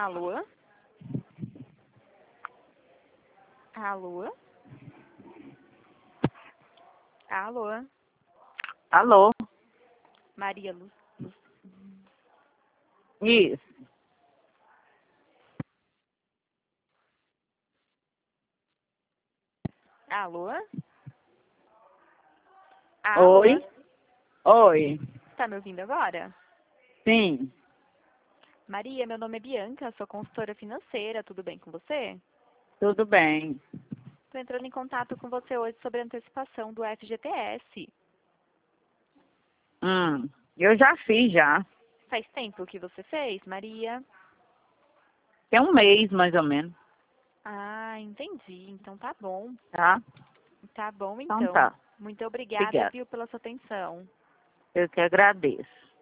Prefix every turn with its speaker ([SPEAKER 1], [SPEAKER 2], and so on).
[SPEAKER 1] Alô? Alô? Alô?
[SPEAKER 2] Alô?
[SPEAKER 1] Maria Luz.
[SPEAKER 2] Isso.
[SPEAKER 1] Alô? Alô?
[SPEAKER 2] Oi? Oi.
[SPEAKER 1] Tá me ouvindo agora?
[SPEAKER 2] Sim.
[SPEAKER 1] Maria, meu nome é Bianca, sou consultora financeira, tudo bem com você?
[SPEAKER 2] Tudo bem.
[SPEAKER 1] Estou entrando em contato com você hoje sobre a antecipação do FGTS.
[SPEAKER 2] Eu já fiz já.
[SPEAKER 1] Faz tempo que você fez, Maria?
[SPEAKER 2] Tem um mês, mais ou menos.
[SPEAKER 1] Ah, entendi. Então tá bom.
[SPEAKER 2] Tá?
[SPEAKER 1] Tá bom,
[SPEAKER 2] Então
[SPEAKER 1] então.
[SPEAKER 2] tá.
[SPEAKER 1] Muito obrigada,
[SPEAKER 2] Obrigada.
[SPEAKER 1] viu, pela sua atenção.
[SPEAKER 2] Eu que agradeço.